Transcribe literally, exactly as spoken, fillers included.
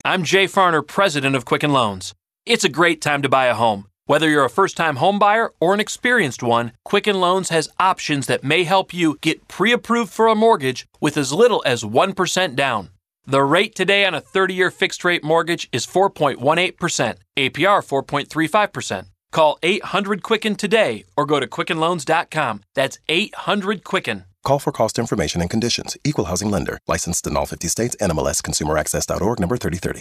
I'm Jay Farner, president of Quicken Loans. It's a great time to buy a home. Whether you're a first-time home buyer or an experienced one, Quicken Loans has options that may help you get pre-approved for a mortgage with as little as one percent down. The rate today on a thirty-year fixed-rate mortgage is four point one eight percent, A P R four point three five percent. Call eight hundred Quicken today or go to quicken loans dot com. That's eight hundred Quicken. Call for cost information and conditions. Equal housing lender. Licensed in all fifty states. N M L S Consumer Access dot org number thirty thirty.